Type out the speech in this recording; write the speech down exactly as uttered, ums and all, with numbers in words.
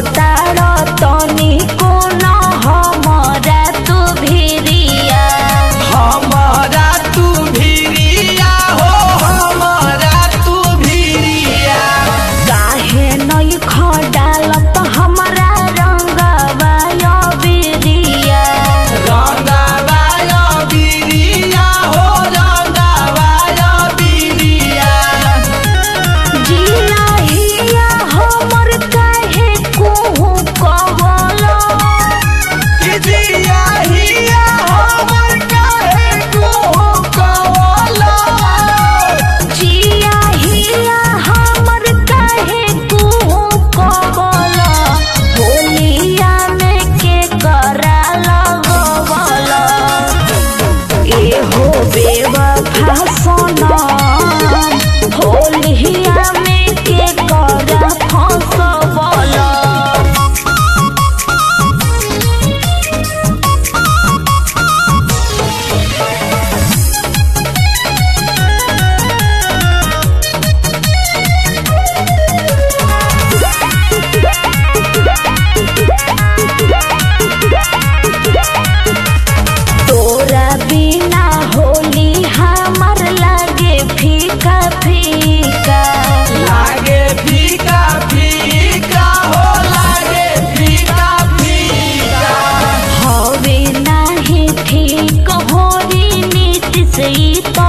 तारो तनी को न हमरा तू भिरिया हमारा तू भिरिया हो हमारा तू भिरिया काहे नई खडालत हमरा रंगवा यो बिरिया रंगवाया बिरिया हो रंगवाया बिरिया जिया हिया हमर काहे कोहू कवलो जिया हिया हमर काहे कोहू कवलो जिया हिया हमर काहे कोहू कवलो होलिया में के करा लगवलो ए हो बेवफा सनम होलिया में के करा फंसवलो तोरा बिना होली हमर लागे फीका फीका लागे फीका फीका हो लागे फीका फीका हवे नाही ठीक होरी नीति से तो